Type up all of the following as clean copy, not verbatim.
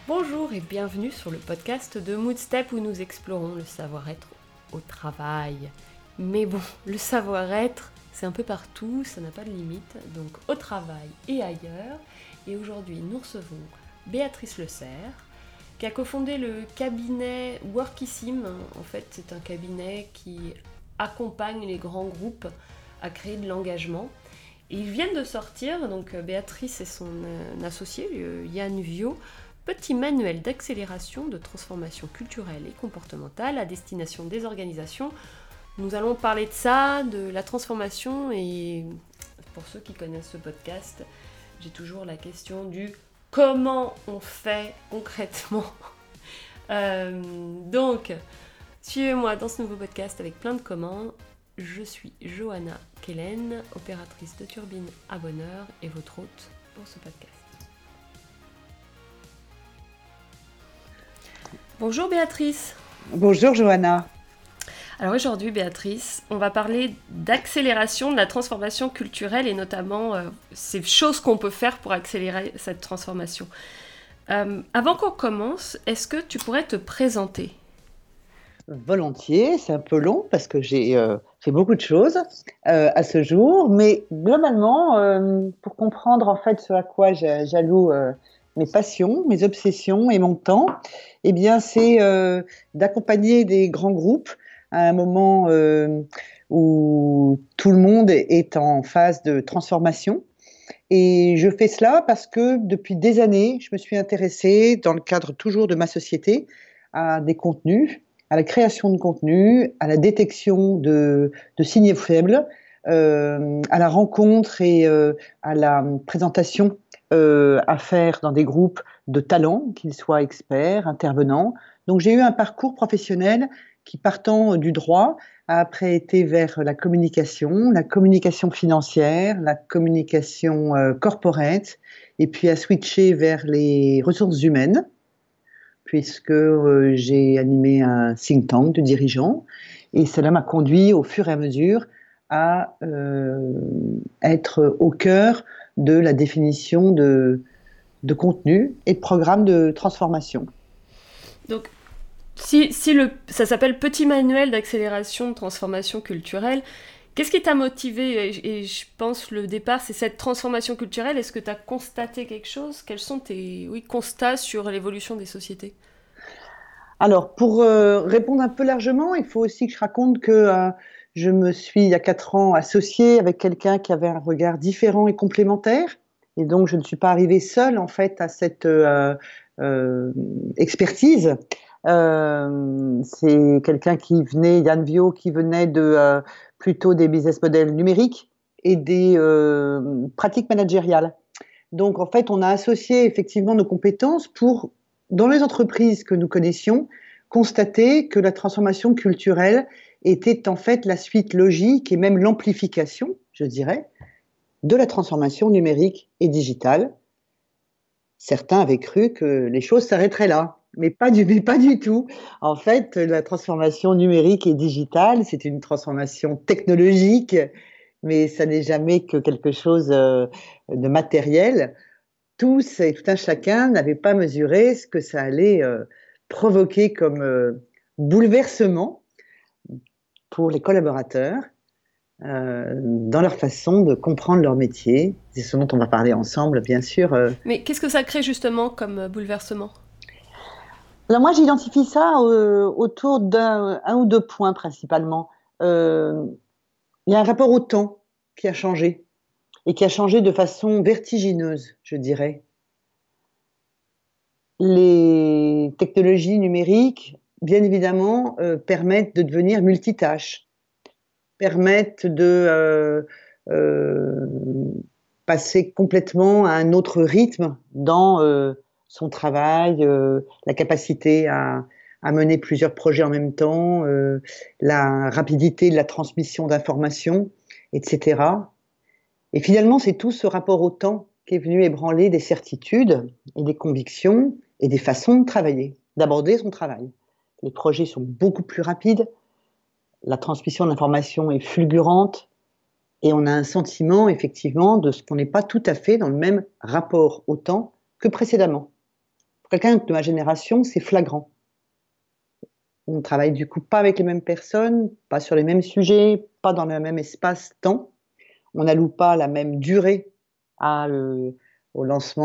Bonjour et bienvenue sur le podcast de Moodstep où nous explorons le savoir-être au travail. Mais bon, le savoir-être, c'est un peu partout, ça n'a pas de limite, donc au travail et ailleurs. Et aujourd'hui, nous recevons Béatrice Le Cerf, qui a cofondé le cabinet Workissime. En fait, c'est un cabinet qui accompagne les grands groupes à créer de l'engagement. Et ils viennent de sortir, donc Béatrice et son associé, Yann Viau, petit manuel d'accélération de transformation culturelle et comportementale à destination des organisations. Nous allons parler de ça, de la transformation, et pour ceux qui connaissent ce podcast, j'ai toujours la question du comment on fait concrètement. Donc, suivez-moi dans ce nouveau podcast avec plein de comment. Je suis Johanna Kellen, opératrice de turbine à Bonheur et votre hôte pour ce podcast. Bonjour Béatrice. Bonjour Johanna. Alors aujourd'hui Béatrice, on va parler d'accélération de la transformation culturelle et notamment ces choses qu'on peut faire pour accélérer cette transformation. Avant qu'on commence, est-ce que tu pourrais te présenter ? Volontiers, c'est un peu long parce que j'ai fait beaucoup de choses à ce jour, mais globalement, pour comprendre en fait ce à quoi j'alloue mes passions, mes obsessions et mon temps, eh bien c'est d'accompagner des grands groupes à un moment où tout le monde est en phase de transformation. Et je fais cela parce que depuis des années, je me suis intéressée, dans le cadre toujours de ma société, à des contenus, à la création de contenus, à la détection de signes faibles, à la rencontre et à la présentation à faire dans des groupes de talents, qu'ils soient experts, intervenants. Donc j'ai eu un parcours professionnel qui, partant du droit, a après été vers la communication financière, la communication corporate, et puis a switché vers les ressources humaines, puisque j'ai animé un think tank de dirigeants, et cela m'a conduit au fur et à mesure à être au cœur de la définition de contenu et de programmes de transformation. Donc, ça s'appelle Petit manuel d'accélération de transformation culturelle, qu'est-ce qui t'a motivé ? Et je pense le départ, c'est cette transformation culturelle. Est-ce que tu as constaté quelque chose ? Quels sont tes constats sur l'évolution des sociétés ? Alors, pour répondre un peu largement, il faut aussi que je raconte que je me suis, il y a 4 ans, associée avec quelqu'un qui avait un regard différent et complémentaire. Et donc, je ne suis pas arrivée seule, en fait, à cette expertise. C'est quelqu'un qui venait, Yann Viau, qui venait plutôt des business models numériques et des pratiques managériales. Donc, en fait, on a associé effectivement nos compétences pour, dans les entreprises que nous connaissions, constater que la transformation culturelle était en fait la suite logique et même l'amplification, je dirais, de la transformation numérique et digitale. Certains avaient cru que les choses s'arrêteraient là, mais pas du tout. En fait, la transformation numérique et digitale, c'est une transformation technologique, mais ça n'est jamais que quelque chose de matériel. Tous et tout un chacun n'avaient pas mesuré ce que ça allait provoquer comme bouleversement pour les collaborateurs dans leur façon de comprendre leur métier. C'est ce dont on va parler ensemble, bien sûr. Mais qu'est-ce que ça crée justement comme bouleversement ? Alors moi, j'identifie ça autour d'un ou deux points principalement. Il y a un rapport au temps qui a changé, et qui a changé de façon vertigineuse, je dirais. Les technologies numériques, bien évidemment, permettent de devenir multitâches, permettent de passer complètement à un autre rythme dans son travail, la capacité à mener plusieurs projets en même temps, la rapidité de la transmission d'informations, etc. Et finalement, c'est tout ce rapport au temps qui est venu ébranler des certitudes et des convictions et des façons de travailler, d'aborder son travail. Les projets sont beaucoup plus rapides, la transmission de l'information est fulgurante, et on a un sentiment, effectivement, de ce qu'on n'est pas tout à fait dans le même rapport au temps que précédemment. quelqu'un de ma génération, c'est flagrant. On ne travaille du coup pas avec les mêmes personnes, pas sur les mêmes sujets, pas dans le même espace-temps. On n'alloue pas la même durée au lancement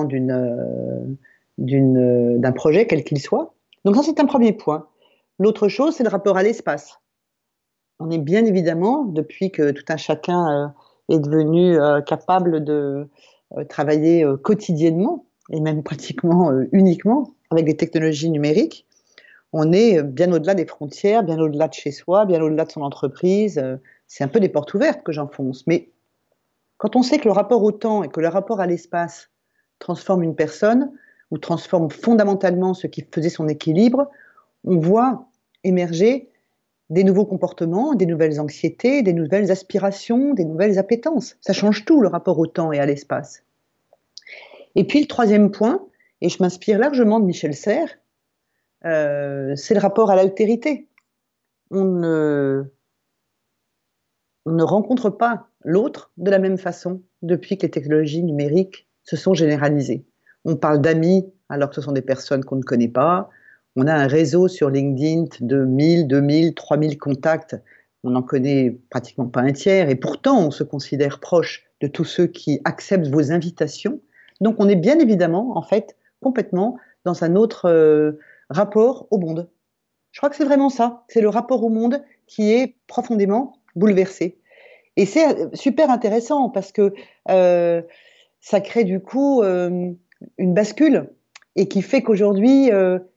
d'un projet, quel qu'il soit. Donc ça, c'est un premier point. L'autre chose, c'est le rapport à l'espace. On est bien évidemment, depuis que tout un chacun est devenu capable de travailler quotidiennement, et même pratiquement uniquement, avec des technologies numériques, on est bien au-delà des frontières, bien au-delà de chez soi, bien au-delà de son entreprise. C'est un peu des portes ouvertes que j'enfonce. Mais quand on sait que le rapport au temps et que le rapport à l'espace transforme une personne, ou transforme fondamentalement ce qui faisait son équilibre, on voit émerger des nouveaux comportements, des nouvelles anxiétés, des nouvelles aspirations, des nouvelles appétences. Ça change tout, le rapport au temps et à l'espace. Et puis le troisième point, et je m'inspire largement de Michel Serres, c'est le rapport à l'altérité. On ne rencontre pas l'autre de la même façon depuis que les technologies numériques se sont généralisées. On parle d'amis alors que ce sont des personnes qu'on ne connaît pas. On a un réseau sur LinkedIn de 1000, 2000, 3000 contacts. On n'en connaît pratiquement pas un tiers et pourtant on se considère proche de tous ceux qui acceptent vos invitations. Donc on est bien évidemment, en fait, complètement dans un autre rapport au monde. Je crois que c'est vraiment ça. C'est le rapport au monde qui est profondément bouleversé. Et c'est super intéressant parce que ça crée du coup une bascule et qui fait qu'aujourd'hui,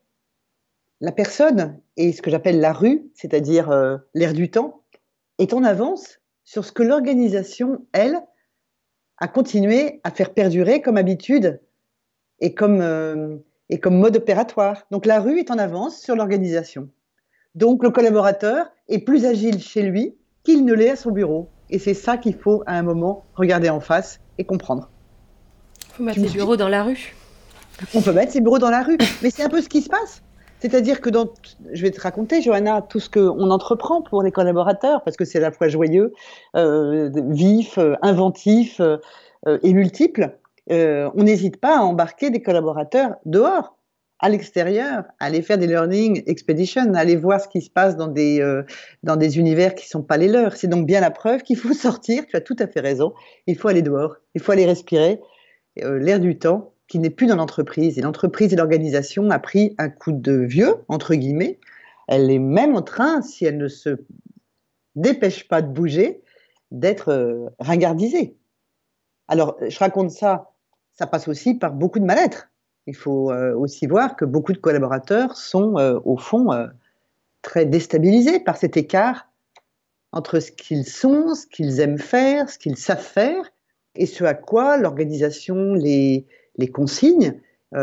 la personne et ce que j'appelle la rue, c'est-à-dire l'air du temps, est en avance sur ce que l'organisation, elle, a continué à faire perdurer comme habitude et comme mode opératoire. Donc la rue est en avance sur l'organisation. Donc le collaborateur est plus agile chez lui qu'il ne l'est à son bureau. Et c'est ça qu'il faut à un moment regarder en face et comprendre. Il faut mettre les bureaux dans la rue. On peut mettre ses bureaux dans la rue, mais c'est un peu ce qui se passe. C'est-à-dire que je vais te raconter, Johanna, tout ce qu'on entreprend pour les collaborateurs, parce que c'est à la fois joyeux, vif, inventif et multiple. On n'hésite pas à embarquer des collaborateurs dehors, à l'extérieur, à aller faire des learning expeditions, à aller voir ce qui se passe dans des univers qui ne sont pas les leurs. C'est donc bien la preuve qu'il faut sortir, tu as tout à fait raison, il faut aller dehors, il faut aller respirer l'air du temps qui n'est plus dans l'entreprise. Et l'entreprise et l'organisation a pris un coup de vieux, entre guillemets. Elle est même en train, si elle ne se dépêche pas de bouger, d'être ringardisée. Alors, je raconte ça, ça passe aussi par beaucoup de mal-être. Il faut aussi voir que beaucoup de collaborateurs sont, au fond, très déstabilisés par cet écart entre ce qu'ils sont, ce qu'ils aiment faire, ce qu'ils savent faire, et ce à quoi l'organisation les consigne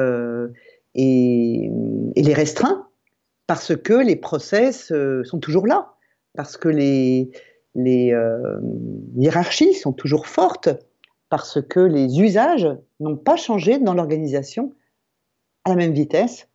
et les restreint, parce que les process sont toujours là, parce que les hiérarchies sont toujours fortes, parce que les usages n'ont pas changé dans l'organisation à la même vitesse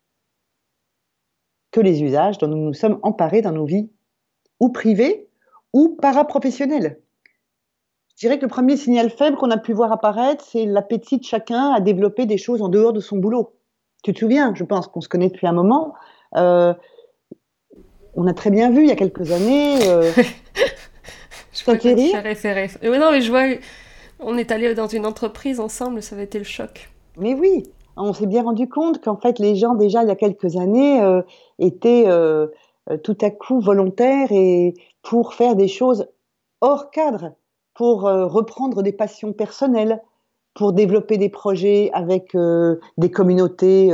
que les usages dont nous nous sommes emparés dans nos vies, ou privées, ou paraprofessionnelles. Je dirais que le premier signal faible qu'on a pu voir apparaître, c'est l'appétit de chacun à développer des choses en dehors de son boulot. Tu te souviens, je pense qu'on se connaît depuis un moment. On a très bien vu il y a quelques années. Je vois que tu fais référence. Non, mais je vois, on est allé dans une entreprise ensemble, ça avait été le choc. Mais oui, on s'est bien rendu compte qu'en fait, les gens, déjà il y a quelques années, étaient tout à coup volontaires et pour faire des choses hors cadre, pour reprendre des passions personnelles, pour développer des projets avec des communautés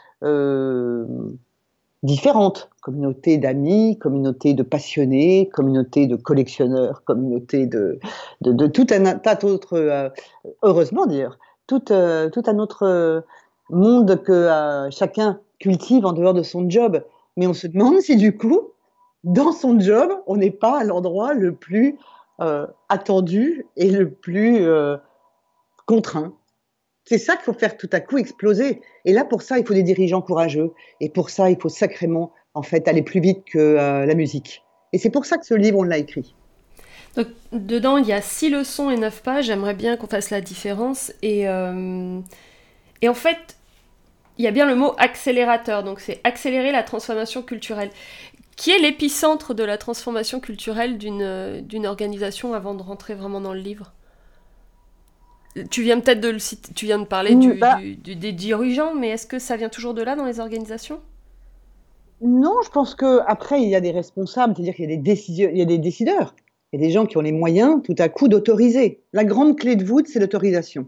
différentes, communautés d'amis, communautés de passionnés, communautés de collectionneurs, communautés de tout un tas d'autres, heureusement d'ailleurs, tout un autre monde que chacun cultive en dehors de son job. Mais on se demande si du coup, dans son job, on n'est pas à l'endroit le plus attendu et le plus contraint. C'est ça qu'il faut faire tout à coup exploser. Et là, pour ça, il faut des dirigeants courageux. Et pour ça, il faut sacrément, en fait, aller plus vite que la musique. Et c'est pour ça que ce livre, on l'a écrit. Donc, dedans, il y a 6 leçons et 9 pages. J'aimerais bien qu'on fasse la différence. Et en fait, il y a bien le mot accélérateur, donc c'est accélérer la transformation culturelle. Qui est l'épicentre de la transformation culturelle d'une organisation avant de rentrer vraiment dans le livre ? Tu viens peut-être de le citer, tu viens de parler des dirigeants, mais est-ce que ça vient toujours de là dans les organisations ? Non, je pense qu'après, il y a des responsables, c'est-à-dire qu'il y a il y a des décideurs, il y a des gens qui ont les moyens tout à coup d'autoriser. La grande clé de voûte, c'est l'autorisation.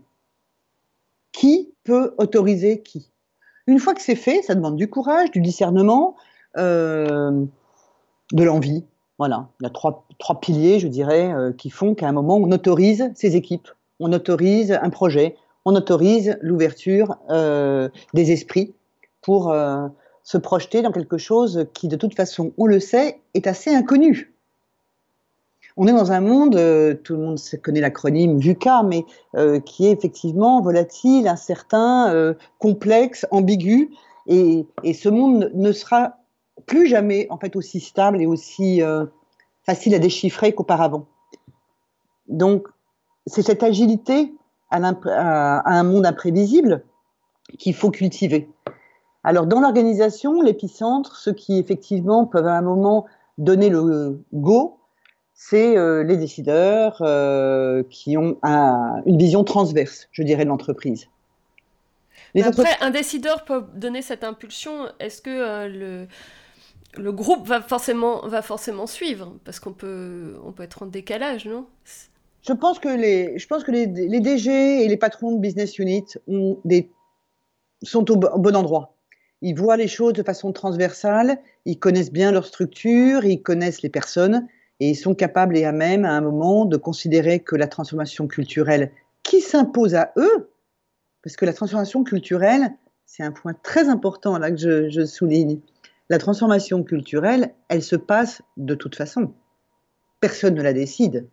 Qui peut autoriser qui ? Une fois que c'est fait, ça demande du courage, du discernement, de l'envie. Voilà, il y a trois piliers, je dirais, qui font qu'à un moment, on autorise ses équipes, on autorise un projet, on autorise l'ouverture des esprits pour se projeter dans quelque chose qui, de toute façon, on le sait, est assez inconnu. On est dans un monde, tout le monde connaît l'acronyme VUCA, mais qui est effectivement volatile, incertain, complexe, ambigu, et ce monde ne sera plus jamais en fait aussi stable et aussi facile à déchiffrer qu'auparavant. Donc, c'est cette agilité à un monde imprévisible qu'il faut cultiver. Alors, dans l'organisation, l'épicentre, ceux qui effectivement peuvent à un moment donner le go, c'est les décideurs qui ont une vision transverse, je dirais, de l'entreprise. Après, un décideur peut donner cette impulsion. Est-ce que le groupe va forcément suivre ? Parce qu'on peut être en décalage, non ? Je pense que les DG et les patrons de business unit sont au bon endroit. Ils voient les choses de façon transversale, ils connaissent bien leur structure, ils connaissent les personnes, et ils sont capables et à même, à un moment, de considérer que la transformation culturelle qui s'impose à eux, parce que la transformation culturelle, c'est un point très important là que je souligne, la transformation culturelle, elle se passe de toute façon. Personne ne la décide.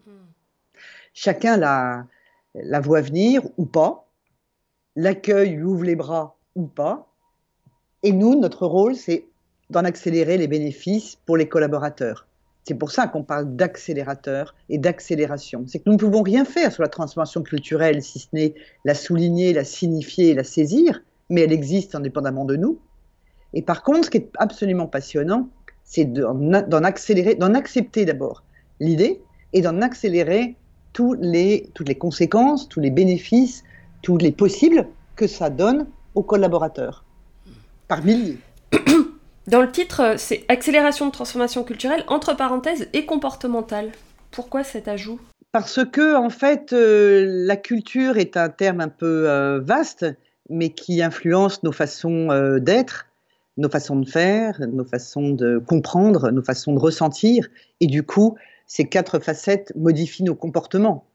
Chacun la voit venir ou pas, l'accueil lui ouvre les bras ou pas, et nous, notre rôle, c'est d'en accélérer les bénéfices pour les collaborateurs. C'est pour ça qu'on parle d'accélérateur et d'accélération. C'est que nous ne pouvons rien faire sur la transformation culturelle, si ce n'est la souligner, la signifier et la saisir, mais elle existe indépendamment de nous. Et par contre, ce qui est absolument passionnant, c'est d'en accepter d'abord l'idée et d'en accélérer toutes les conséquences, tous les bénéfices, tous les possibles que ça donne aux collaborateurs. Par milliers. Dans le titre, c'est accélération de transformation culturelle, entre parenthèses, et comportementale. Pourquoi cet ajout ? Parce que, en fait, la culture est un terme un peu vaste, mais qui influence nos façons d'être, nos façons de faire, nos façons de comprendre, nos façons de ressentir. Et du coup, ces 4 facettes modifient nos comportements.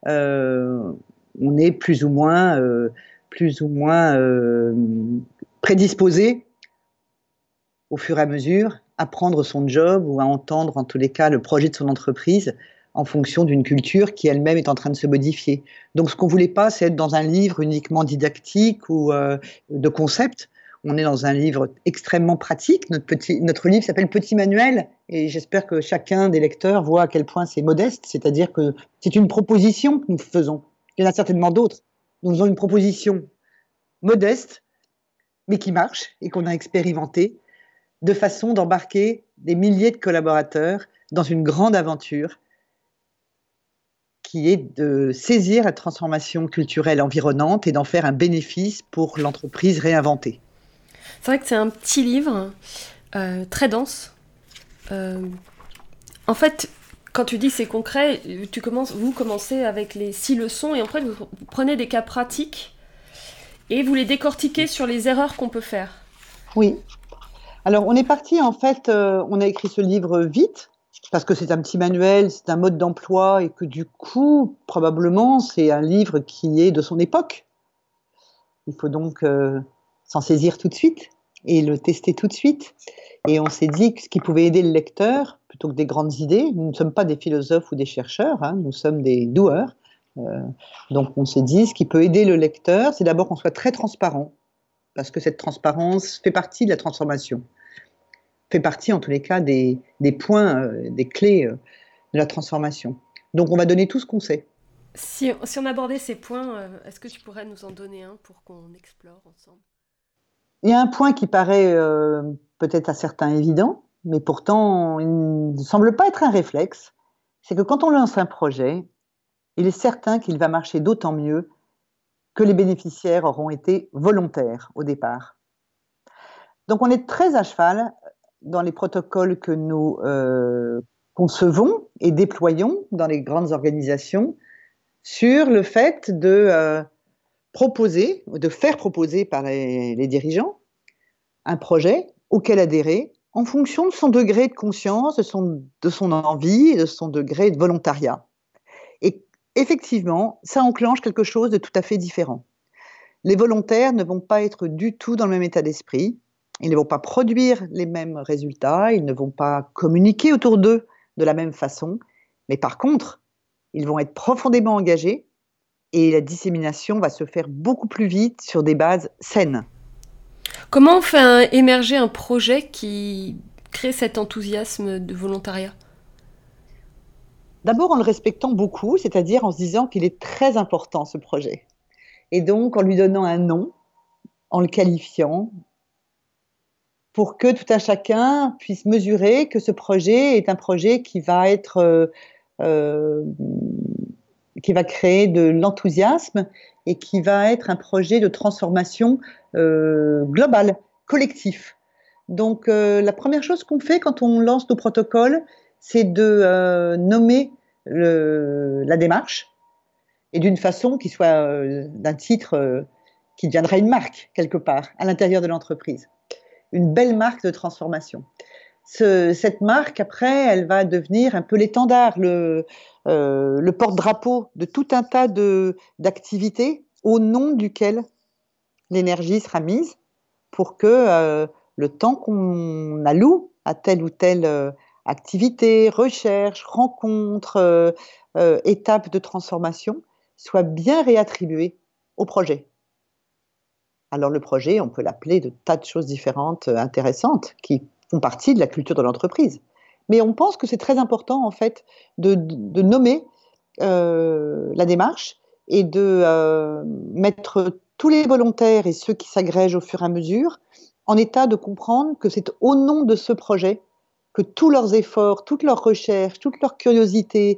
On est plus ou moins prédisposé au fur et à mesure à prendre son job ou à entendre en tous les cas le projet de son entreprise en fonction d'une culture qui elle-même est en train de se modifier. Donc ce qu'on ne voulait pas, c'est être dans un livre uniquement didactique ou de concept. On est dans un livre extrêmement pratique. Notre livre s'appelle Petit Manuel et j'espère que chacun des lecteurs voit à quel point c'est modeste, c'est-à-dire que c'est une proposition que nous faisons. Il y en a certainement d'autres. Nous faisons une proposition modeste, mais qui marche et qu'on a expérimenté, de façon d'embarquer des milliers de collaborateurs dans une grande aventure qui est de saisir la transformation culturelle environnante et d'en faire un bénéfice pour l'entreprise réinventée. C'est vrai que c'est un petit livre, très dense. En fait, quand tu dis c'est concret, vous commencez avec les 6 leçons et après vous prenez des cas pratiques et vous les décortiquez sur les erreurs qu'on peut faire. Oui. Alors, on est parti, en fait, on a écrit ce livre vite, parce que c'est un petit manuel, c'est un mode d'emploi, et que du coup, probablement, c'est un livre qui est de son époque. Il faut donc s'en saisir tout de suite, et le tester tout de suite. Et on s'est dit que ce qui pouvait aider le lecteur, plutôt que des grandes idées, nous ne sommes pas des philosophes ou des chercheurs, hein, nous sommes des doueurs. Donc, on s'est dit, ce qui peut aider le lecteur, c'est d'abord qu'on soit très transparent, parce que cette transparence fait partie de la transformation, fait partie en tous les cas des points, des clés de la transformation. Donc on va donner tout ce qu'on sait. Si on abordait ces points, est-ce que tu pourrais nous en donner un pour qu'on explore ensemble ? Il y a un point qui paraît peut-être à certains évident, mais pourtant il ne semble pas être un réflexe, c'est que quand on lance un projet, il est certain qu'il va marcher d'autant mieux que les bénéficiaires auront été volontaires au départ. Donc on est très à cheval dans les protocoles que nous concevons et déployons dans les grandes organisations sur le fait de proposer, de faire proposer par les dirigeants un projet auquel adhérer en fonction de son degré de conscience, de son envie et de son degré de volontariat. Et effectivement, ça enclenche quelque chose de tout à fait différent. Les volontaires ne vont pas être du tout dans le même état d'esprit, ils ne vont pas produire les mêmes résultats, ils ne vont pas communiquer autour d'eux de la même façon, mais par contre, ils vont être profondément engagés et la dissémination va se faire beaucoup plus vite sur des bases saines. Comment on fait émerger un projet qui crée cet enthousiasme de volontariat? D'abord en le respectant beaucoup, c'est-à-dire en se disant qu'il est très important ce projet. Et donc en lui donnant un nom, en le qualifiant, pour que tout un chacun puisse mesurer que ce projet est un projet qui va qui va créer de l'enthousiasme et qui va être un projet de transformation globale, collectif. Donc la première chose qu'on fait quand on lance nos protocoles, c'est de nommer la démarche et d'une façon qui soit d'un titre qui deviendra une marque quelque part à l'intérieur de l'entreprise. Une belle marque de transformation. Cette marque, après, elle va devenir un peu l'étendard, le porte-drapeau de tout un tas d'activités au nom duquel l'énergie sera mise pour que le temps qu'on alloue à telle ou telle activité, recherche, rencontre, étape de transformation soit bien réattribué au projet. Alors le projet, on peut l'appeler de tas de choses différentes, intéressantes, qui font partie de la culture de l'entreprise. Mais on pense que c'est très important, en fait, de nommer la démarche et de mettre tous les volontaires et ceux qui s'agrègent au fur et à mesure en état de comprendre que c'est au nom de ce projet que tous leurs efforts, toutes leurs recherches, toute leur curiosité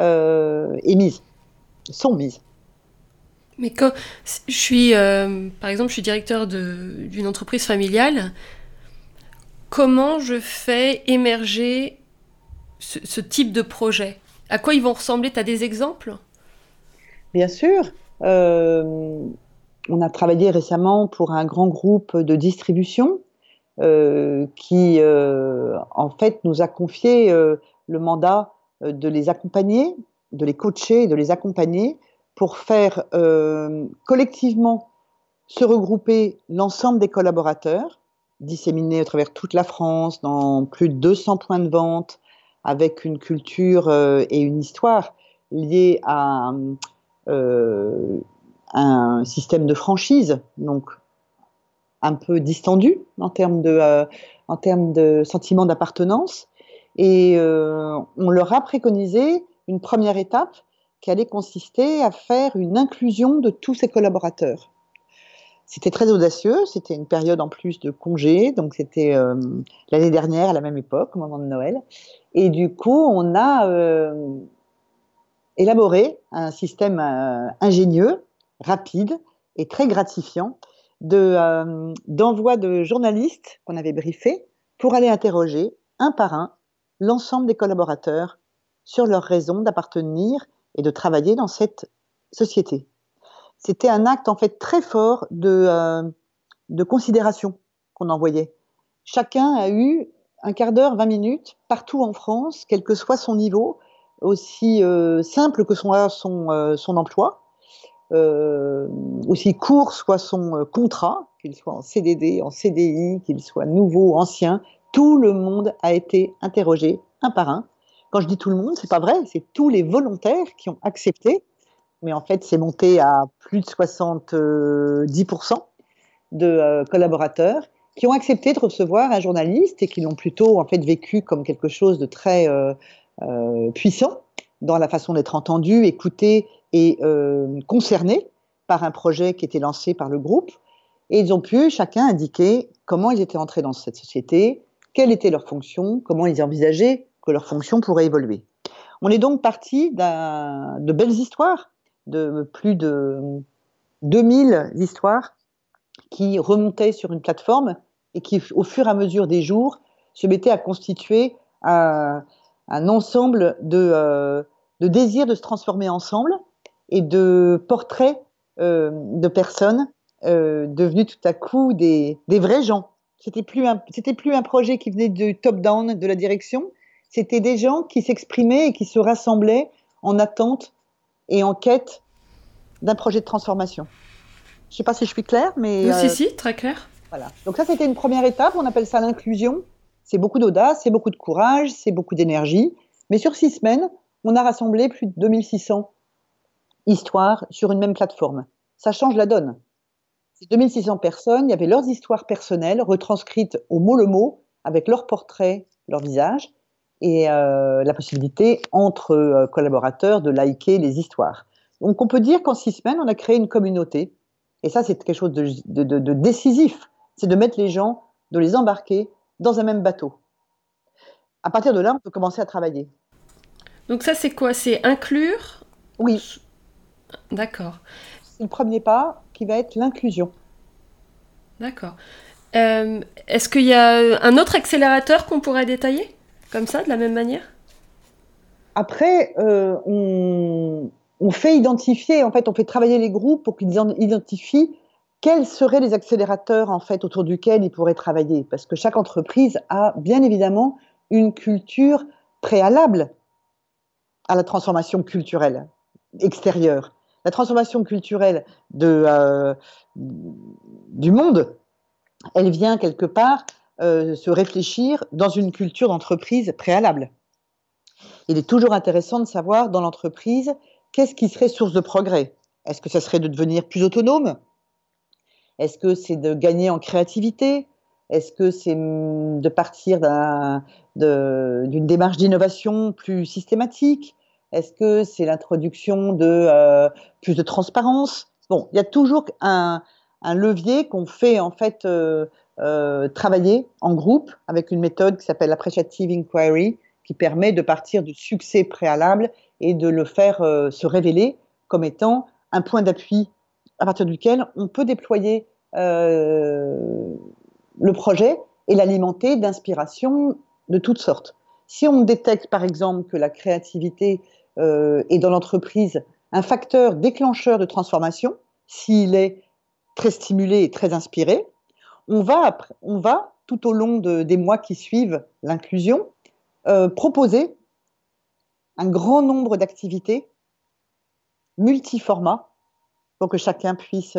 sont mises. Mais quand je suis, par exemple, je suis directeur d'une entreprise familiale, comment je fais émerger ce type de projet? À quoi ils vont ressembler? Tu as des exemples? Bien sûr, on a travaillé récemment pour un grand groupe de distribution qui, en fait, nous a confié le mandat de les accompagner, de les coacher, de les accompagner pour faire collectivement se regrouper l'ensemble des collaborateurs, disséminés à travers toute la France, dans plus de 200 points de vente, avec une culture et une histoire liées à un système de franchise, donc un peu distendu en termes de sentiment d'appartenance. Et on leur a préconisé une première étape qui allait consister à faire une inclusion de tous ces collaborateurs. C'était très audacieux, c'était une période en plus de congé, donc c'était l'année dernière à la même époque, au moment de Noël. Et du coup, on a élaboré un système ingénieux, rapide et très gratifiant d'envoi de journalistes qu'on avait briefés pour aller interroger un par un l'ensemble des collaborateurs sur leurs raisons d'appartenir et de travailler dans cette société. C'était un acte en fait très fort de considération qu'on envoyait. Chacun a eu un quart d'heure, 20 minutes, partout en France, quel que soit son niveau, aussi simple que soit son emploi, aussi court soit son contrat, qu'il soit en CDD, en CDI, qu'il soit nouveau, ancien, tout le monde a été interrogé un par un. Quand je dis tout le monde, c'est pas vrai, c'est tous les volontaires qui ont accepté, mais en fait c'est monté à plus de 70% de collaborateurs qui ont accepté de recevoir un journaliste et qui l'ont plutôt en fait vécu comme quelque chose de très puissant dans la façon d'être entendu, écouté et concerné par un projet qui était lancé par le groupe. Et ils ont pu chacun indiquer comment ils étaient entrés dans cette société, quelle était leur fonction, comment ils envisageaient que leur fonction pourrait évoluer. On est donc parti de belles histoires, de plus de 2000 histoires qui remontaient sur une plateforme et qui, au fur et à mesure des jours, se mettaient à constituer un ensemble de désirs de se transformer ensemble et de portraits de personnes devenues tout à coup des vrais gens. C'était plus un projet qui venait du top-down de la direction, c'était des gens qui s'exprimaient et qui se rassemblaient en attente et en quête d'un projet de transformation. Je ne sais pas si je suis claire, mais... Si, très clair. Voilà. Donc ça, c'était une première étape, on appelle ça l'inclusion. C'est beaucoup d'audace, c'est beaucoup de courage, c'est beaucoup d'énergie. Mais sur 6 semaines, on a rassemblé plus de 2600 histoires sur une même plateforme. Ça change la donne. Ces 2600 personnes, il y avait leurs histoires personnelles retranscrites au mot le mot, avec leurs portraits, leurs visages, et la possibilité entre collaborateurs de liker les histoires. Donc on peut dire qu'en 6 semaines, on a créé une communauté. Et ça, c'est quelque chose de décisif. C'est de mettre les gens, de les embarquer dans un même bateau. À partir de là, on peut commencer à travailler. Donc ça, c'est quoi? C'est inclure? Oui. D'accord. C'est le premier pas qui va être l'inclusion. D'accord. Est-ce qu'il y a un autre accélérateur qu'on pourrait détailler? Comme ça, de la même manière? Après, on fait identifier, en fait, on fait travailler les groupes pour qu'ils identifient quels seraient les accélérateurs, en fait, autour duquel ils pourraient travailler. Parce que chaque entreprise a, bien évidemment, une culture préalable à la transformation culturelle extérieure. La transformation culturelle du monde, elle vient quelque part se réfléchir dans une culture d'entreprise préalable. Il est toujours intéressant de savoir dans l'entreprise qu'est-ce qui serait source de progrès. Est-ce que ça serait de devenir plus autonome? Est-ce que c'est de gagner en créativité? Est-ce que c'est de partir d'une démarche d'innovation plus systématique? Est-ce que c'est l'introduction de plus de transparence? Bon, il y a toujours un levier qu'on fait en fait travailler en groupe avec une méthode qui s'appelle l'appreciative inquiry, qui permet de partir de succès préalables et de le faire se révéler comme étant un point d'appui à partir duquel on peut déployer le projet et l'alimenter d'inspiration de toutes sortes. Si on détecte par exemple que la créativité est dans l'entreprise un facteur déclencheur de transformation, s'il est très stimulé et très inspiré, on va tout au long des mois qui suivent l'inclusion, proposer un grand nombre d'activités multiformats pour que chacun puisse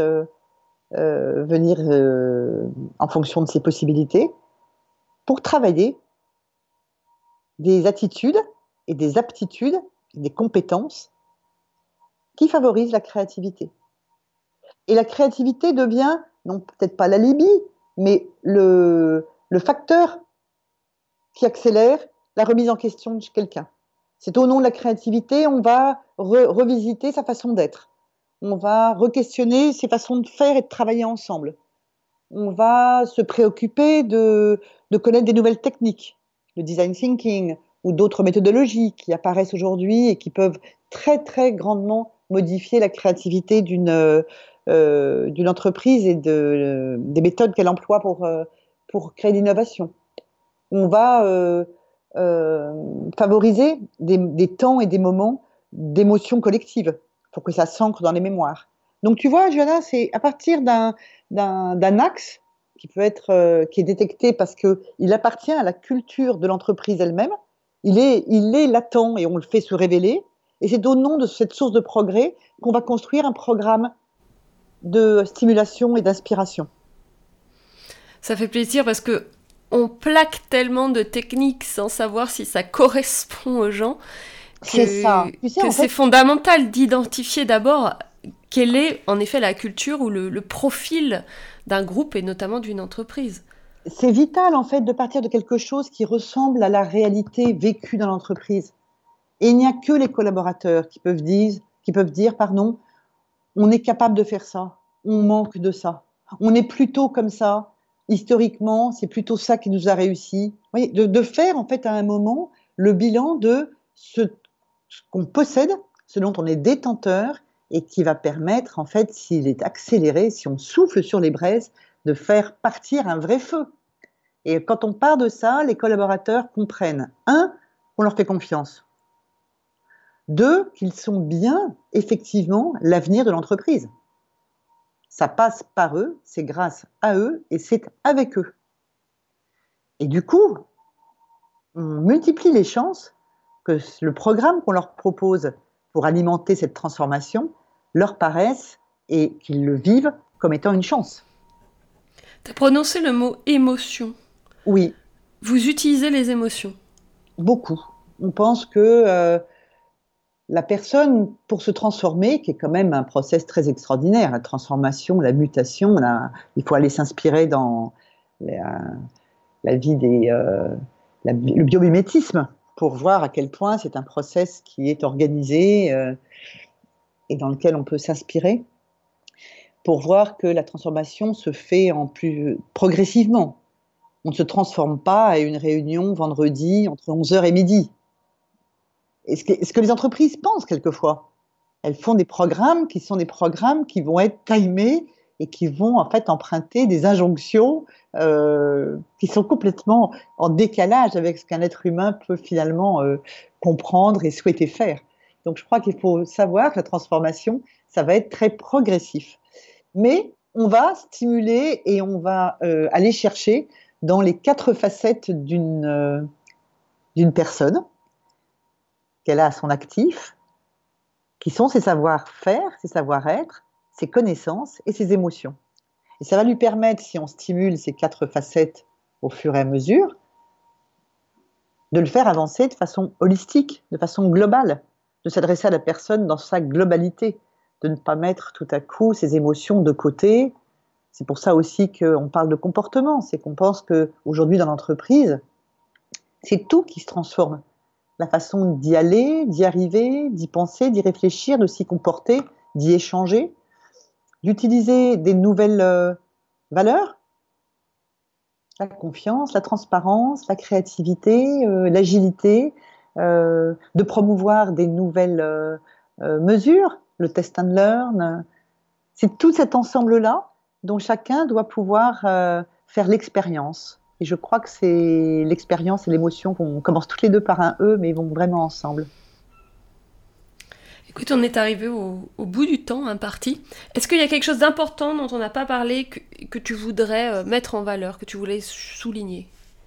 venir en fonction de ses possibilités pour travailler des attitudes et des aptitudes, des compétences qui favorisent la créativité. Et la créativité devient, non peut-être pas l'alibi, mais le facteur qui accélère la remise en question de quelqu'un. C'est au nom de la créativité, on va revisiter sa façon d'être. On va re-questionner ses façons de faire et de travailler ensemble. On va se préoccuper de connaître des nouvelles techniques, le design thinking ou d'autres méthodologies qui apparaissent aujourd'hui et qui peuvent très, très grandement modifier la créativité d'une entreprise et des méthodes qu'elle emploie pour créer l'innovation. On va favoriser des temps et des moments d'émotion collective pour que ça s'ancre dans les mémoires. Donc tu vois, Johanna, c'est à partir d'un axe qui peut être qui est détecté parce qu'il appartient à la culture de l'entreprise elle-même. Il est latent et on le fait se révéler. Et c'est au nom de cette source de progrès qu'on va construire un programme de stimulation et d'inspiration. Ça fait plaisir parce que on plaque tellement de techniques sans savoir si ça correspond aux gens C'est ça. Tu sais, que c'est fondamental d'identifier d'abord quelle est en effet la culture ou le profil d'un groupe et notamment d'une entreprise. C'est vital en fait de partir de quelque chose qui ressemble à la réalité vécue dans l'entreprise. Et il n'y a que les collaborateurs qui peuvent dire, pardon, on est capable de faire ça, on manque de ça. On est plutôt comme ça. Historiquement, c'est plutôt ça qui nous a réussi. Vous voyez, de faire en fait à un moment le bilan de ce qu'on possède, ce dont on est détenteur et qui va permettre en fait, s'il est accéléré, si on souffle sur les braises, de faire partir un vrai feu. Et quand on part de ça, les collaborateurs comprennent, un, qu'on leur fait confiance. Deux, qu'ils sont bien, effectivement, l'avenir de l'entreprise. Ça passe par eux, c'est grâce à eux et c'est avec eux. Et du coup, on multiplie les chances que le programme qu'on leur propose pour alimenter cette transformation leur paraisse et qu'ils le vivent comme étant une chance. Tu as prononcé le mot émotion. Oui. Vous utilisez les émotions? Beaucoup. On pense que la personne, pour se transformer, qui est quand même un process très extraordinaire, la transformation, la mutation, il faut aller s'inspirer dans la vie le biomimétisme pour voir à quel point c'est un process qui est organisé et dans lequel on peut s'inspirer, pour voir que la transformation se fait progressivement. On ne se transforme pas à une réunion vendredi entre 11h et midi. Et ce que les entreprises pensent quelquefois. Elles font des programmes qui sont des programmes qui vont être timés et qui vont en fait emprunter des injonctions qui sont complètement en décalage avec ce qu'un être humain peut finalement comprendre et souhaiter faire. Donc je crois qu'il faut savoir que la transformation, ça va être très progressif. Mais on va stimuler et on va aller chercher dans les 4 facettes d'une personne qu'elle a à son actif, qui sont ses savoir-faire, ses savoir-être, ses connaissances et ses émotions. Et ça va lui permettre, si on stimule ces 4 facettes au fur et à mesure, de le faire avancer de façon holistique, de façon globale, de s'adresser à la personne dans sa globalité, de ne pas mettre tout à coup ses émotions de côté. C'est pour ça aussi qu'on parle de comportement, c'est qu'on pense qu'aujourd'hui dans l'entreprise, c'est tout qui se transforme. La façon d'y aller, d'y arriver, d'y penser, d'y réfléchir, de s'y comporter, d'y échanger, d'utiliser des nouvelles valeurs, la confiance, la transparence, la créativité, l'agilité, de promouvoir des nouvelles mesures, le test and learn. C'est tout cet ensemble-là dont chacun doit pouvoir faire l'expérience. Et je crois que c'est l'expérience et l'émotion qu'on commence toutes les deux par un E, mais ils vont vraiment ensemble. Écoute, on est arrivé au bout du temps imparti. Est-ce qu'il y a quelque chose d'important dont on n'a pas parlé que tu voudrais mettre en valeur, que tu voulais souligner?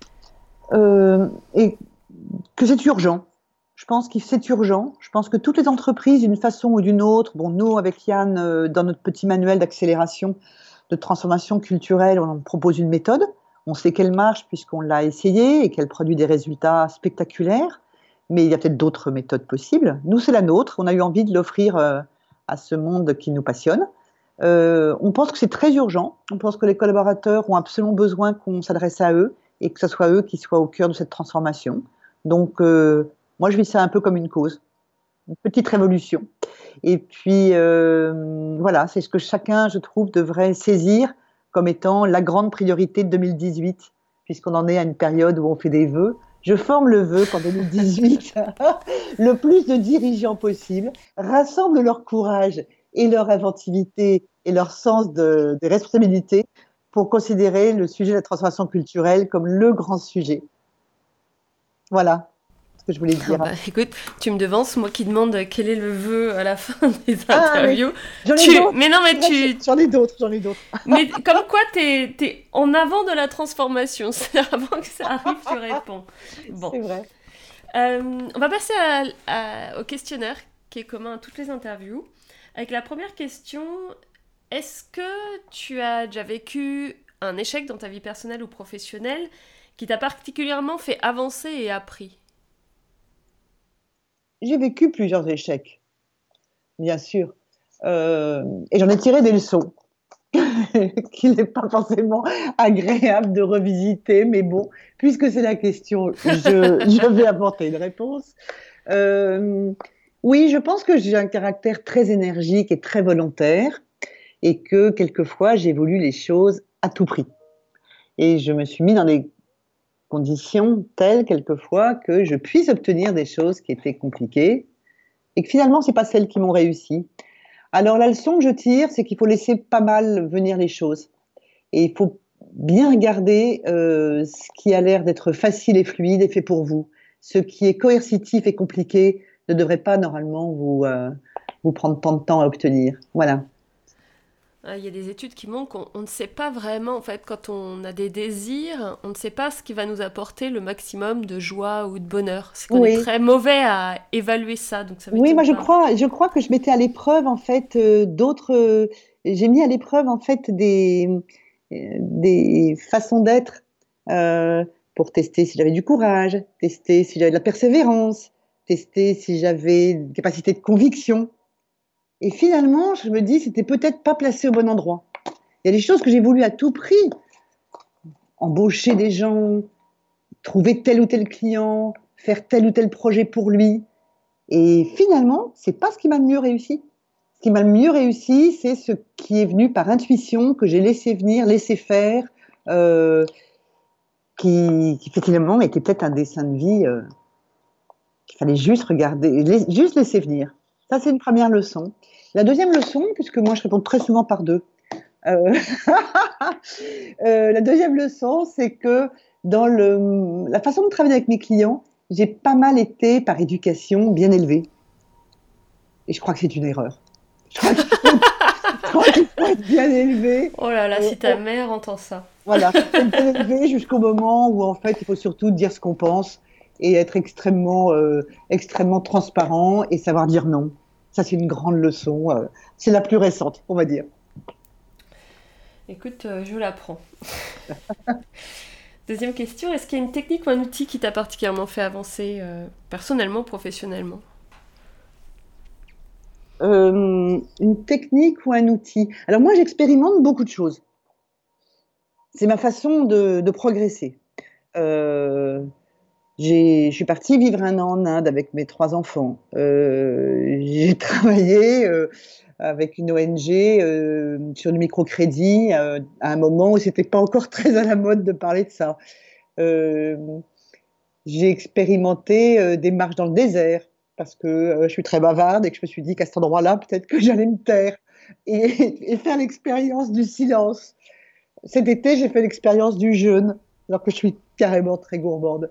Et que c'est urgent. Je pense que c'est urgent. Je pense que toutes les entreprises, d'une façon ou d'une autre, bon, nous, avec Yann, dans notre petit manuel d'accélération, de transformation culturelle, on propose une méthode. On sait qu'elle marche puisqu'on l'a essayée et qu'elle produit des résultats spectaculaires, mais il y a peut-être d'autres méthodes possibles. Nous, c'est la nôtre. On a eu envie de l'offrir à ce monde qui nous passionne. On pense que c'est très urgent. On pense que les collaborateurs ont absolument besoin qu'on s'adresse à eux et que ce soit eux qui soient au cœur de cette transformation. Donc, moi, je vis ça un peu comme une cause, une petite révolution. Et puis, voilà, c'est ce que chacun, je trouve, devrait saisir comme étant la grande priorité de 2018, puisqu'on en est à une période où on fait des vœux. Je forme le vœu qu'en 2018, le plus de dirigeants possible rassemblent leur courage et leur inventivité et leur sens des responsabilités pour considérer le sujet de la transformation culturelle comme le grand sujet. Voilà ce que je voulais dire. Écoute, tu me devances, moi qui demande quel est le vœu à la fin des interviews. J'en ai d'autres. Mais non, mais J'en ai d'autres. Mais comme quoi, t'es en avant de la transformation. C'est avant que ça arrive, tu réponds. Bon. C'est vrai. On va passer au questionnaire qui est commun à toutes les interviews. Avec la première question, est-ce que tu as déjà vécu un échec dans ta vie personnelle ou professionnelle qui t'a particulièrement fait avancer et appris? J'ai vécu plusieurs échecs, bien sûr, et j'en ai tiré des leçons qu'il n'est pas forcément agréable de revisiter, mais bon, puisque c'est la question, je vais apporter une réponse. Oui, je pense que j'ai un caractère très énergique et très volontaire, et que quelquefois j'ai voulu les choses à tout prix. Et je me suis mis dans des conditions telles quelquefois que je puisse obtenir des choses qui étaient compliquées et que finalement c'est pas celles qui m'ont réussi. Alors la leçon que je tire, c'est qu'il faut laisser pas mal venir les choses et il faut bien regarder ce qui a l'air d'être facile et fluide et fait pour vous. Ce qui est coercitif et compliqué ne devrait pas normalement vous prendre tant de temps à obtenir. Voilà. Il y a des études qui montrent qu'on ne sait pas vraiment, en fait, quand on a des désirs, on ne sait pas ce qui va nous apporter le maximum de joie ou de bonheur. C'est qu'on est Oui, très mauvais à évaluer ça, donc ça oui, moi m'étonne pas. je crois que je mettais à l'épreuve en fait d'autres. J'ai mis à l'épreuve en fait des façons d'être pour tester si j'avais du courage, tester si j'avais de la persévérance, tester si j'avais une capacité de conviction. Et finalement, je me dis, c'était peut-être pas placé au bon endroit. Il y a des choses que j'ai voulu à tout prix, embaucher des gens, trouver tel ou tel client, faire tel ou tel projet pour lui. Et finalement, c'est pas ce qui m'a le mieux réussi. Ce qui m'a le mieux réussi, c'est ce qui est venu par intuition, que j'ai laissé venir, laissé faire, euh, qui finalement était peut-être un dessin de vie qu'il fallait juste regarder, juste laisser venir. Ça, c'est une première leçon. La deuxième leçon, puisque moi je réponds très souvent par deux, euh, la deuxième leçon, c'est que dans la façon de travailler avec mes clients, j'ai pas mal été par éducation bien élevée. Et je crois que c'est une erreur. Je crois qu'il faut, je crois qu'il faut être bien élevé. Oh là là, Euh, si ta mère entend ça. voilà, être bien élevé jusqu'au moment où en fait il faut surtout dire ce qu'on pense et être extrêmement transparent et savoir dire non. Ça c'est une grande leçon. C'est la plus récente, on va dire. Écoute, je l'apprends. Deuxième question, est-ce qu'il y a une technique ou un outil qui t'a particulièrement fait avancer personnellement, professionnellement? Une technique ou un outil. Alors moi j'expérimente beaucoup de choses. C'est ma façon de progresser. Euh, je suis partie vivre un an en Inde avec mes trois enfants. J'ai travaillé avec une ONG sur le microcrédit à un moment où c'était pas encore très à la mode de parler de ça. Euh, j'ai expérimenté des marches dans le désert parce que je suis très bavarde et que je me suis dit qu'à cet endroit-là, peut-être que j'allais me taire et faire l'expérience du silence. Cet été, j'ai fait l'expérience du jeûne alors que je suis carrément très gourmande.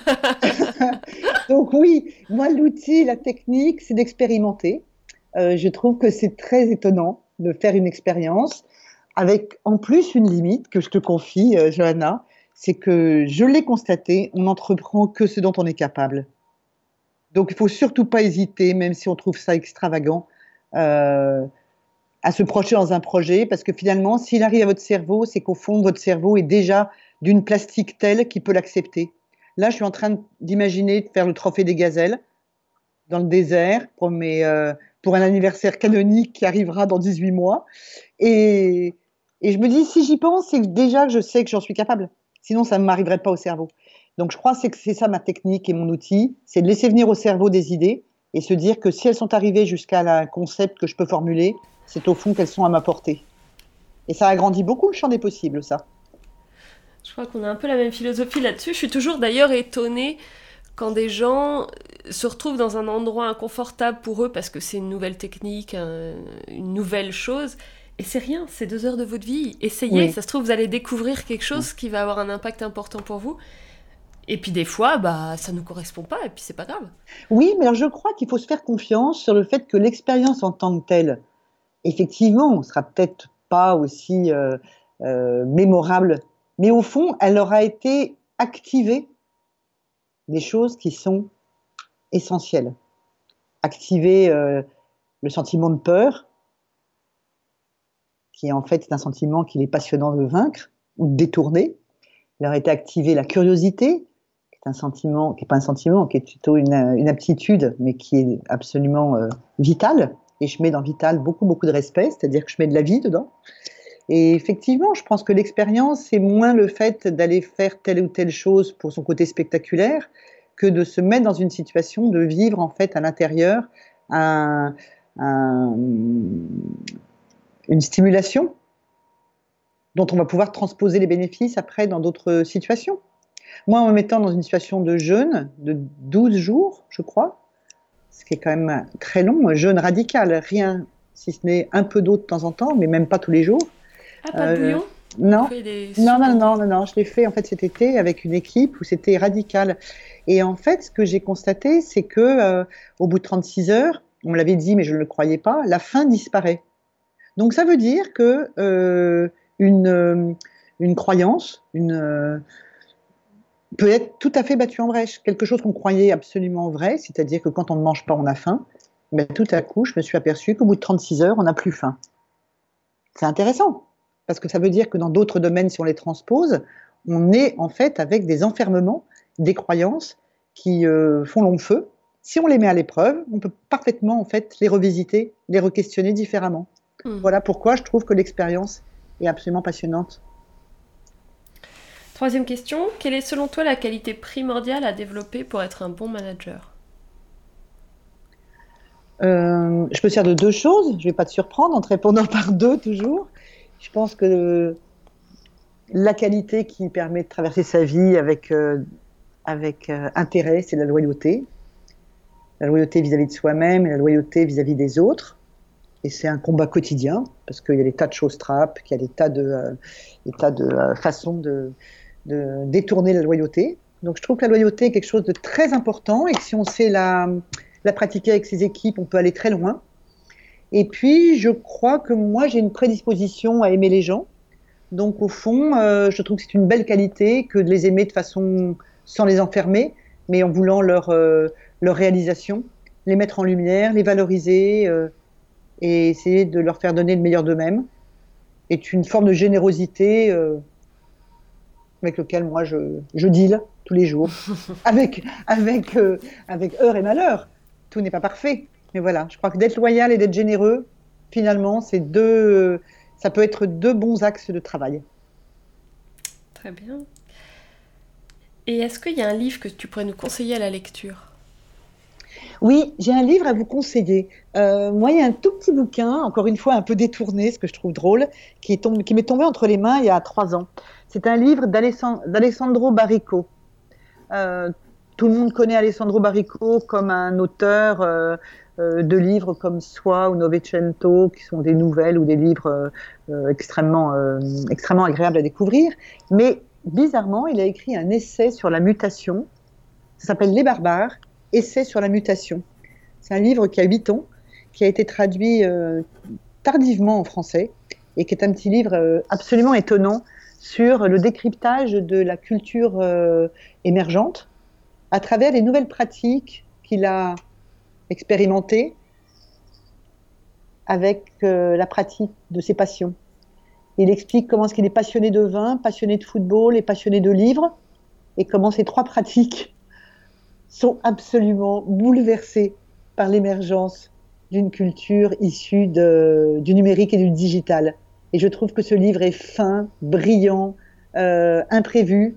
Donc oui, moi l'outil, la technique, c'est d'expérimenter. Je trouve que c'est très étonnant de faire une expérience avec en plus une limite que je te confie, Johanna, c'est que je l'ai constaté, on n'entreprend que ce dont on est capable. Donc il faut surtout pas hésiter, même si on trouve ça extravagant, euh, à se projeter dans un projet, parce que finalement, s'il arrive à votre cerveau, c'est qu'au fond, votre cerveau est déjà d'une plastique telle qu'il peut l'accepter. Là, je suis en train d'imaginer de faire le trophée des gazelles dans le désert pour un anniversaire canonique qui arrivera dans 18 mois. Et, et je me dis, si j'y pense, c'est que déjà que je sais que j'en suis capable. Sinon, ça ne m'arriverait pas au cerveau. Donc, je crois que c'est ça ma technique et mon outil, c'est de laisser venir au cerveau des idées et se dire que si elles sont arrivées jusqu'à un concept que je peux formuler, c'est au fond qu'elles sont à ma portée. Et ça agrandit beaucoup le champ des possibles, ça. Je crois qu'on a un peu la même philosophie là-dessus. Je suis toujours d'ailleurs étonnée quand des gens se retrouvent dans un endroit inconfortable pour eux parce que c'est une nouvelle technique, une nouvelle chose. Et c'est rien, c'est 2 heures de votre vie. Essayez, Oui. ça se trouve, vous allez découvrir quelque chose qui va avoir un impact important pour vous. Et puis des fois, bah, ça ne nous correspond pas, et puis c'est pas grave. Oui, mais alors je crois qu'il faut se faire confiance sur le fait que l'expérience en tant que telle, effectivement, ne sera peut-être pas aussi mémorable, mais au fond, elle aura été activée des choses qui sont essentielles. Activer le sentiment de peur, qui en fait est un sentiment qu'il est passionnant de vaincre ou de détourner. Il aurait été activer la curiosité, qui est un sentiment, qui n'est pas un sentiment, qui est plutôt une aptitude, mais qui est absolument vitale. Et je mets dans vital beaucoup, beaucoup de respect, c'est-à-dire que je mets de la vie dedans. Et effectivement, je pense que l'expérience, c'est moins le fait d'aller faire telle ou telle chose pour son côté spectaculaire que de se mettre dans une situation de vivre en fait à l'intérieur un, un, une stimulation dont on va pouvoir transposer les bénéfices après dans d'autres situations. Moi, en me mettant dans une situation de jeûne de 12 jours, je crois, ce qui est quand même très long, jeûne radical, rien si ce n'est un peu d'eau de temps en temps, mais même pas tous les jours. Ah, pas de bouillon? Non. Non, je l'ai fait en fait cet été avec une équipe où c'était radical. Et en fait, ce que j'ai constaté, c'est que au bout de 36 heures, on me l'avait dit, mais je ne le croyais pas, la faim disparaît. Donc ça veut dire que une croyance, peut être tout à fait battue en brèche. Quelque chose qu'on croyait absolument vrai, c'est-à-dire que quand on ne mange pas, on a faim. Mais tout à coup, je me suis aperçue qu'au bout de 36 heures, on n'a plus faim. C'est intéressant, parce que ça veut dire que dans d'autres domaines, si on les transpose, on est en fait avec des enfermements, des croyances qui font long feu. Si on les met à l'épreuve, on peut parfaitement en fait les revisiter, les re-questionner différemment. Voilà pourquoi je trouve que l'expérience est absolument passionnante. Troisième question, quelle est selon toi la qualité primordiale à développer pour être un bon manager? Je me sers de deux choses, je ne vais pas te surprendre en te répondant par deux toujours. Je pense que la qualité qui permet de traverser sa vie avec intérêt, c'est la loyauté. La loyauté vis-à-vis de soi-même et la loyauté vis-à-vis des autres. Et c'est un combat quotidien, parce qu'il y a des tas de choses trappes, qu'il y a des tas de façons de détourner la loyauté. Donc je trouve que la loyauté est quelque chose de très important et que si on sait la pratiquer avec ses équipes, on peut aller très loin. Et puis, je crois que moi, j'ai une prédisposition à aimer les gens. Donc, au fond, je trouve que c'est une belle qualité que de les aimer de façon sans les enfermer, mais en voulant leur réalisation, les mettre en lumière, les valoriser et essayer de leur faire donner le meilleur d'eux-mêmes. C'est une forme de générosité avec laquelle moi, je deal tous les jours, avec heure et malheur. Tout n'est pas parfait. Mais voilà, je crois que d'être loyal et d'être généreux, finalement, ça peut être deux bons axes de travail. Très bien. Et est-ce qu'il y a un livre que tu pourrais nous conseiller à la lecture? Oui, j'ai un livre à vous conseiller. Moi, il y a un tout petit bouquin, encore une fois un peu détourné, ce que je trouve drôle, qui m'est tombé entre les mains il y a 3 ans. C'est un livre d'Alessandro Barrico. Tout le monde connaît Alessandro Barrico comme un auteur de livres comme Soi ou Novecento, qui sont des nouvelles ou des livres extrêmement agréables à découvrir. Mais bizarrement, il a écrit un essai sur la mutation. Ça s'appelle Les Barbares, essai sur la mutation. C'est un livre qui a 8 ans, qui a été traduit tardivement en français et qui est un petit livre absolument étonnant sur le décryptage de la culture émergente à travers les nouvelles pratiques qu'il a expérimentées avec la pratique de ses passions. Il explique comment est-ce qu'il est passionné de vin, passionné de football et passionné de livres, et comment ces 3 pratiques sont absolument bouleversées par l'émergence d'une culture issue du numérique et du digital. Et je trouve que ce livre est fin, brillant, imprévu.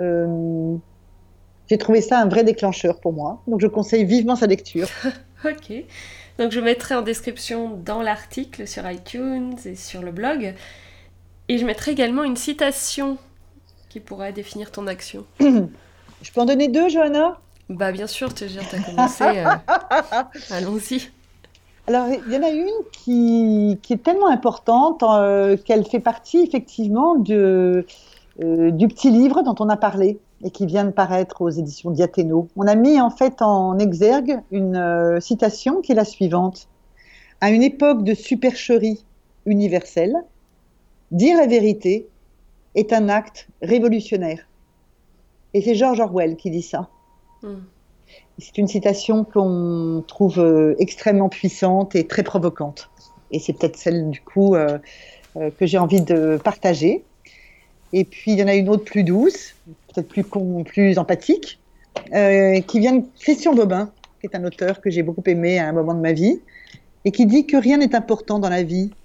J'ai trouvé ça un vrai déclencheur pour moi. Donc je conseille vivement sa lecture. Ok. Donc je mettrai en description dans l'article sur iTunes et sur le blog. Et je mettrai également une citation qui pourrait définir ton action. Je peux en donner 2, Johanna ? Bah bien sûr, tu as commencé. Allons-y. Alors, il y en a une qui est tellement importante qu'elle fait partie effectivement du petit livre dont on a parlé et qui vient de paraître aux éditions Diathéno. On a mis en fait en exergue une citation qui est la suivante. À une époque de supercherie universelle, dire la vérité est un acte révolutionnaire. Et c'est George Orwell qui dit ça. C'est une citation qu'on trouve extrêmement puissante et très provocante. Et c'est peut-être celle, du coup, que j'ai envie de partager. Et puis, il y en a une autre plus douce, peut-être plus empathique, qui vient de Christian Bobin, qui est un auteur que j'ai beaucoup aimé à un moment de ma vie, et qui dit que rien n'est important dans la vie.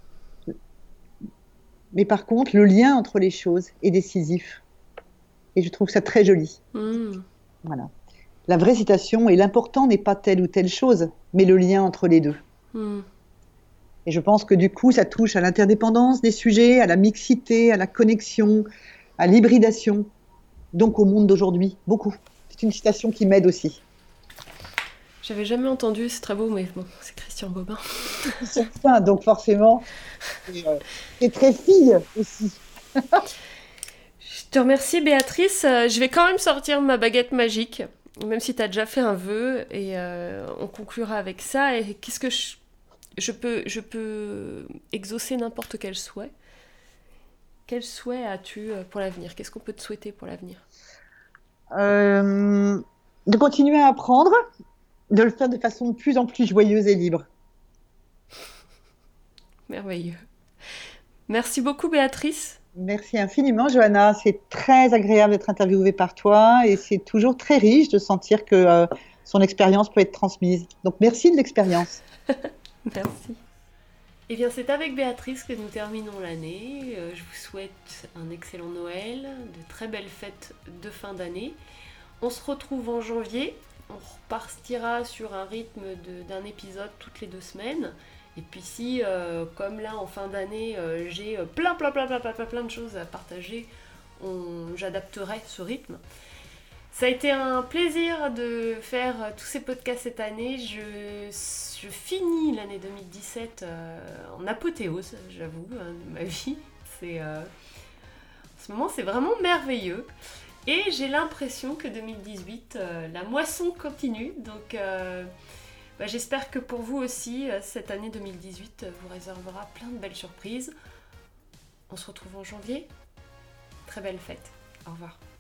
Mais par contre, le lien entre les choses est décisif. Et je trouve ça très joli. Voilà. La vraie citation, et l'important n'est pas telle ou telle chose, mais le lien entre les deux. Et je pense que du coup, ça touche à l'interdépendance des sujets, à la mixité, à la connexion, à l'hybridation, donc au monde d'aujourd'hui, beaucoup. C'est une citation qui m'aide aussi. J'avais jamais entendu, c'est très beau, mais bon, c'est Christian Bobin. C'est ça, donc forcément, c'est très fille aussi. Je te remercie Béatrice, je vais quand même sortir ma baguette magique, même si tu as déjà fait un vœu, et on conclura avec ça. Et qu'est-ce que je peux exaucer n'importe quel souhait. Quel souhait as-tu pour l'avenir? Qu'est-ce qu'on peut te souhaiter pour l'avenir? De continuer à apprendre, de le faire de façon de plus en plus joyeuse et libre. Merveilleux. Merci beaucoup Béatrice. Merci infiniment, Johanna. C'est très agréable d'être interviewée par toi et c'est toujours très riche de sentir que son expérience peut être transmise. Donc, merci de l'expérience. Merci. Eh bien, c'est avec Béatrice que nous terminons l'année. Je vous souhaite un excellent Noël, de très belles fêtes de fin d'année. On se retrouve en janvier. On repartira sur un rythme d'un épisode toutes les 2 semaines. Et puis si, comme là en fin d'année, j'ai plein de choses à partager, j'adapterai ce rythme. Ça a été un plaisir de faire tous ces podcasts cette année. Je finis l'année 2017 en apothéose, j'avoue, de ma vie. En ce moment, c'est vraiment merveilleux. Et j'ai l'impression que 2018, la moisson continue. Donc, j'espère que pour vous aussi, cette année 2018 vous réservera plein de belles surprises. On se retrouve en janvier. Très belle fête. Au revoir.